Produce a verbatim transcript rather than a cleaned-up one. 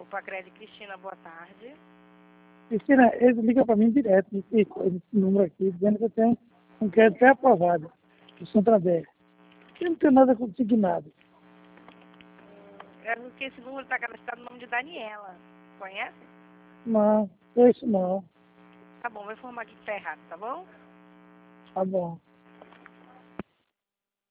Pacred Cristina, boa tarde. Cristina, ele liga para mim direto, esse, esse número aqui, dizendo que eu tenho um crédito pré-aprovado do Santander. Eu não tenho nada consignado. É porque esse número está cadastrado no nome de Daniela. Conhece? Não, é isso não. Tá bom, vou informar aqui que tá errado, tá bom? Tá bom.